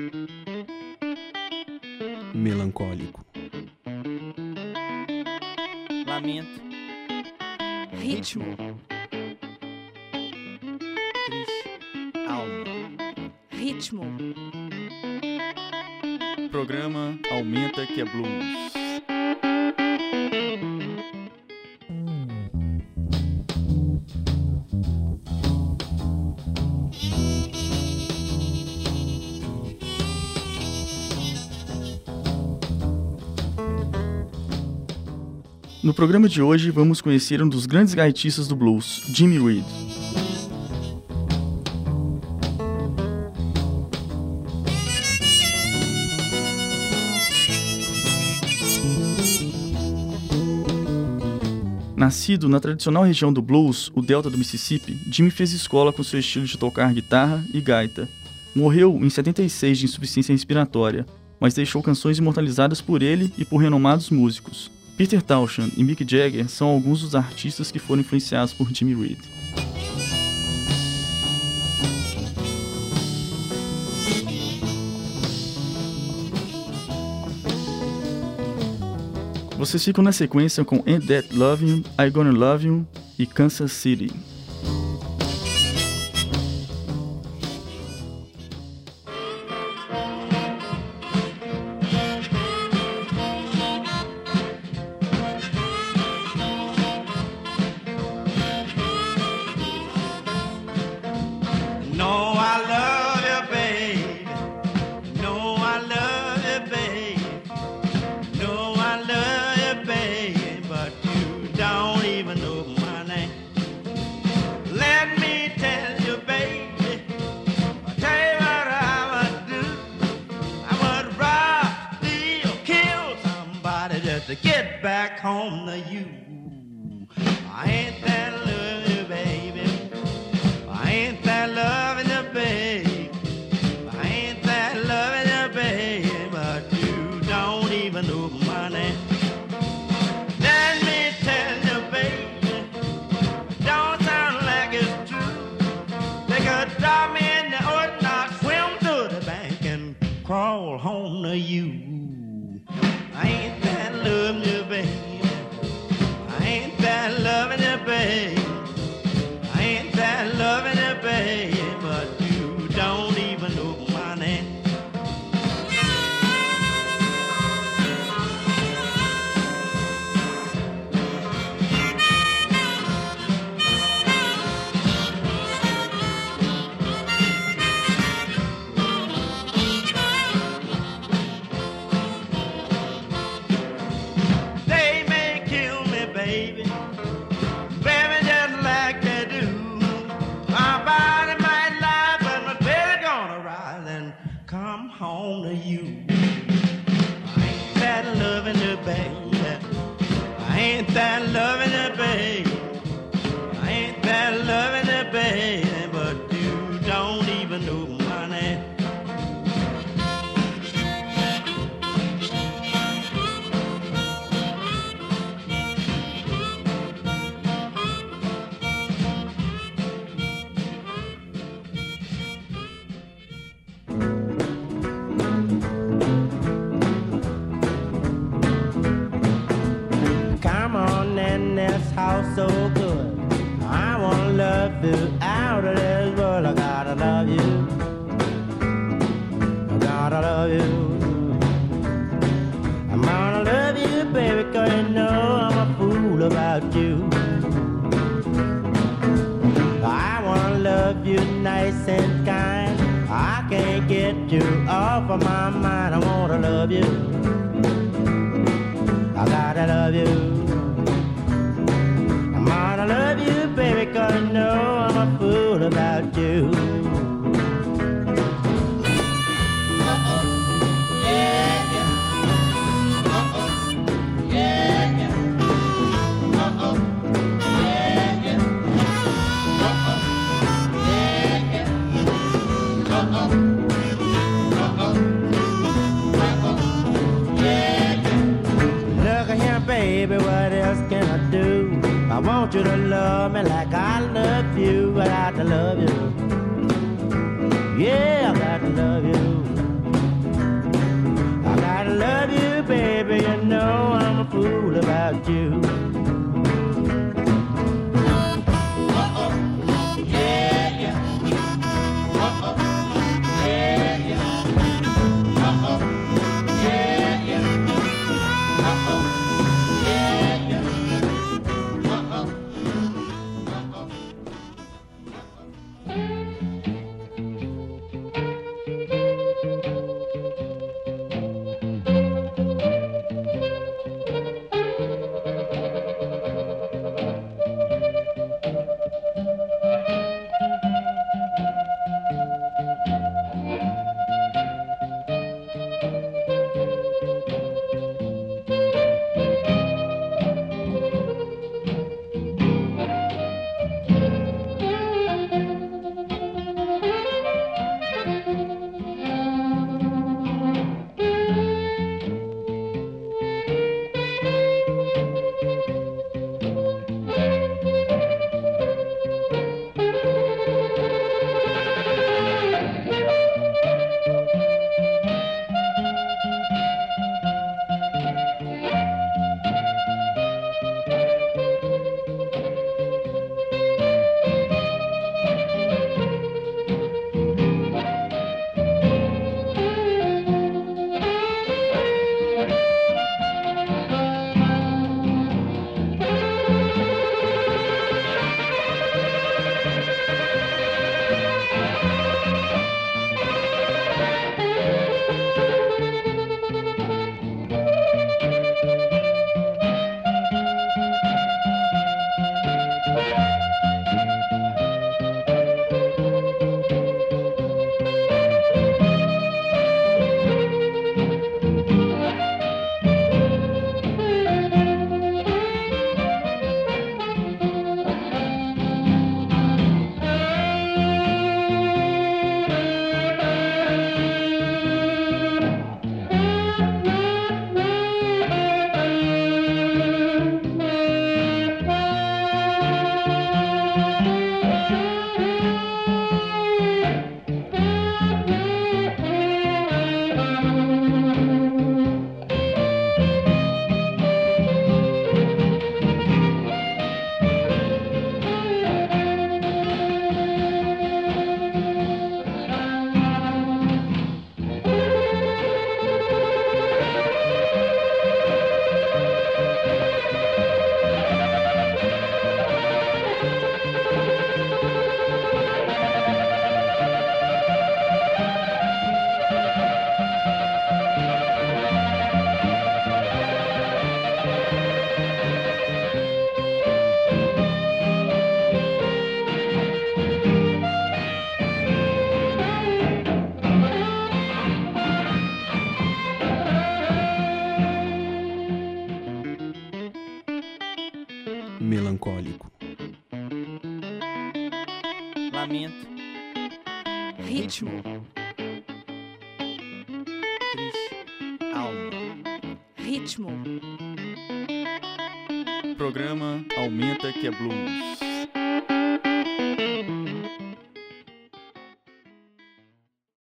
Melancólico. Lamento. Ritmo. Triste. Alma. Ritmo. Programa Aumenta que é Blues. No programa de hoje, vamos conhecer um dos grandes gaitistas do blues, Jimmy Reed. Nascido na tradicional região do blues, o Delta do Mississippi, Jimmy fez escola com seu estilo de tocar guitarra e gaita. Morreu em 76 de insuficiência respiratória, mas deixou canções imortalizadas por ele e por renomados músicos. Peter Townshend e Mick Jagger são alguns dos artistas que foram influenciados por Jimmy Reed. Vocês ficam na sequência com Ain't That Lovin', I Gonna Love You e Kansas City. To get back home to you. I ain't that loving you, baby. I ain't that loving you, baby. I ain't that loving you, baby. But you don't even know my name. Let me tell you, baby, don't sound like it's true. They could drop me in the ocean, I'll swim to the bank and crawl home to you. I ain't that loving you, baby. I ain't that loving you, baby. I ain't that loving you, baby. But you don't even know my name. Home to you. I ain't that loving you, baby. I ain't that loving you, baby. I ain't that loving you, baby. But you don't even know my name. House so good. I wanna love you out of this world. I gotta love you. I gotta love you. I'm gonna love you, baby, 'cause you know I'm a fool about you. I wanna love you nice and kind. I can't get you off of my mind. I wanna love you. I gotta love you. I love you, baby, 'cause you know I'm a fool about you. Uh-oh, yeah, yeah. Uh-oh, yeah, yeah. Uh-oh, yeah, yeah. Uh-oh, yeah, yeah. Uh-oh, uh-oh, uh-oh, yeah, yeah. Look at here, baby, what else can I do? I want you to love me like I love you. I got to love you. Yeah, I got to love you. melancólico. Lamento. Ritmo. Triste. Alma. Ritmo. Programa Aumenta que é Blues.